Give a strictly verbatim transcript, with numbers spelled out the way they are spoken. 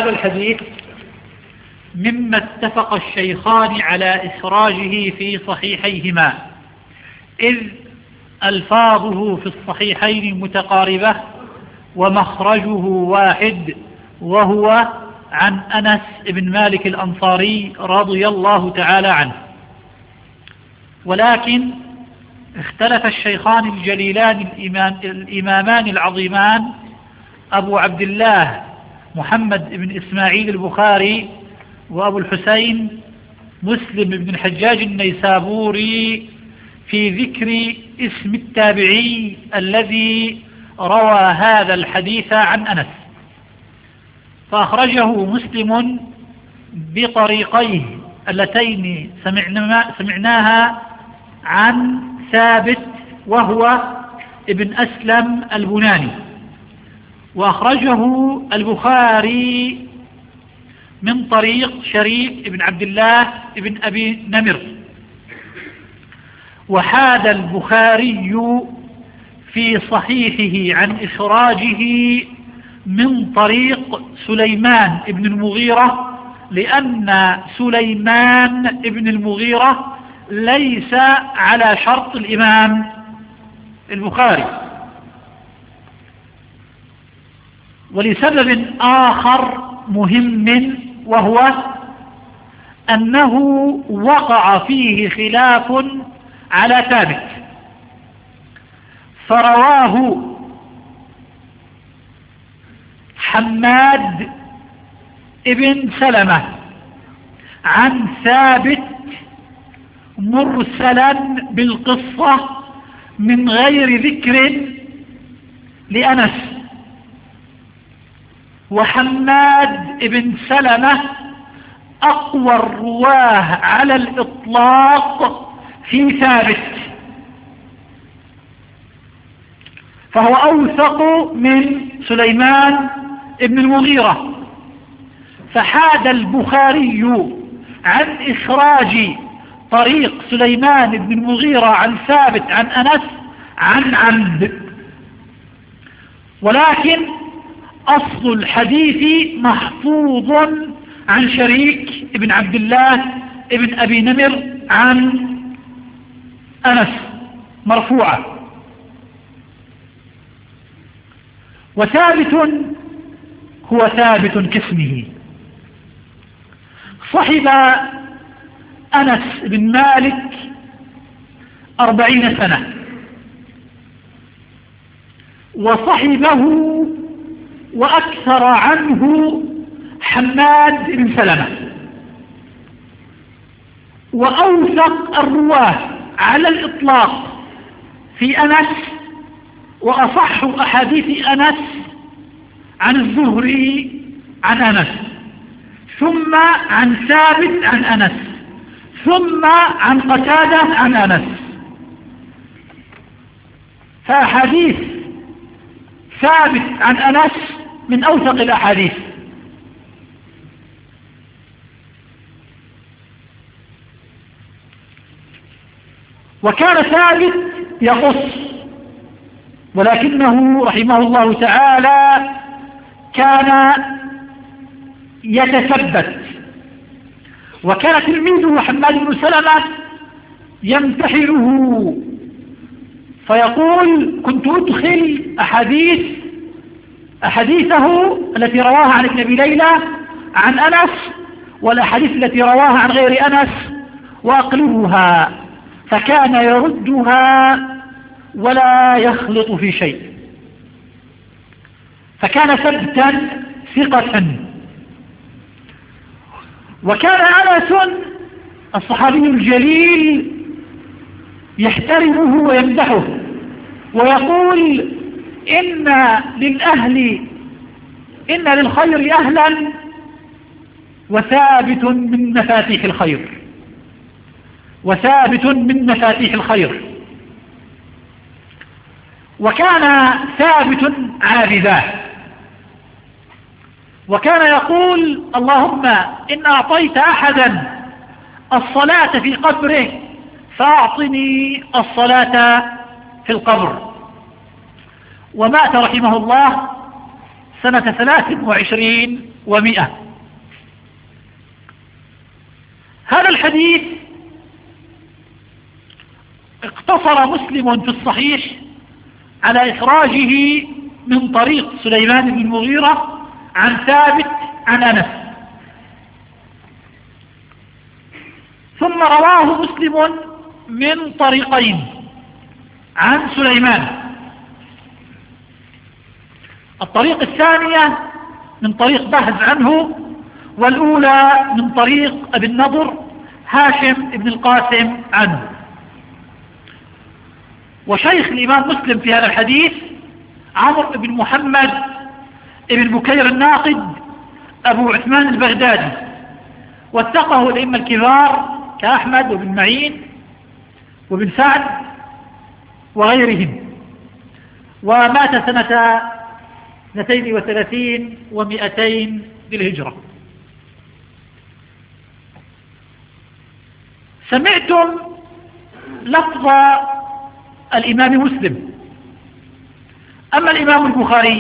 هذا الحديث مما اتفق الشيخان على إخراجه في صحيحيهما، إذ ألفاظه في الصحيحين متقاربة ومخرجه واحد، وهو عن أنس بن مالك الأنصاري رضي الله تعالى عنه. ولكن اختلف الشيخان الجليلان الإمامان العظيمان أبو عبد الله محمد بن إسماعيل البخاري وأبو الحسين مسلم بن الحجاج النيسابوري في ذكر اسم التابعي الذي روى هذا الحديث عن أنس، فأخرجه مسلم بطريقيه اللتين سمعناها عن ثابت وهو ابن أسلم البناني، وأخرجه البخاري من طريق شريك ابن عبد الله ابن أبي نمر. وحاد البخاري في صحيحه عن إخراجه من طريق سليمان ابن المغيرة، لأن سليمان ابن المغيرة ليس على شرط الإمام البخاري، ولسبب آخر مهم، وهو أنه وقع فيه خلاف على ثابت، فرواه حماد ابن سلمة عن ثابت مرسلا بالقصة من غير ذكر لأنس، وحماد ابن سلمة أقوى الرواه على الإطلاق في ثابت، فهو أوثق من سليمان ابن المغيرة. فحاد البخاري عن إخراج طريق سليمان بن المغيرة عن ثابت عن أنس عن عمد، ولكن أصل الحديث محفوظ عن شريك ابن عبد الله ابن أبي نمر عن أنس مرفوعة. وثابت هو ثابت كاسمه، صحب أنس بن مالك أربعين سنة، وصحبه وأكثر عنه حماد بن سلمة، وأوثق الرواه على الإطلاق في أنس، وأصح أحاديث أنس عن الزهري عن أنس، ثم عن ثابت عن أنس، ثم عن قتادة عن أنس. فأحاديث ثابت عن أنس من أوثق الأحاديث. وكان ثابت يقص، ولكنه رحمه الله تعالى كان يتثبت. وكان تلميذه حماد بن سلمة يمتحنه فيقول: كنت أدخل أحاديث أحاديثه التي رواها عن ابن أبي ليلى عن أنس والأحاديث التي رواها عن غير أنس وأقلبها، فكان يردها ولا يخلط في شيء، فكان ثبتا ثقة. وكان أنس الصحابي الجليل يحترمه ويمدحه ويقول: إن للأهل إن للخير أهلا وثابت من مفاتيح الخير، وثابت من مفاتيح الخير. وكان ثابت عابدا، وكان يقول: اللهم إن أعطيت أحدا الصلاة في قبره فأعطني الصلاة في القبر. ومات رحمه الله سنة ثلاث وعشرين ومئة. هذا الحديث اقتصر مسلم في الصحيح على إخراجه من طريق سليمان بن المغيرة عن ثابت عن أنس، ثم رواه مسلم من طريقين عن سليمان. الطريق الثانية من طريق بهز عنه، والأولى من طريق أبي النضر هاشم بن القاسم عنه. وشيخ الإمام مسلم في هذا الحديث عمرو بن محمد بن بكير الناقد أبو عثمان البغدادي، واتقه الأئمة الكبار كأحمد وابن معين وابن سعد وغيرهم، ومات سنة اثنتين وثلاثين ومئتين للهجرة. سمعتم لفظ الإمام مسلم. أما الإمام البخاري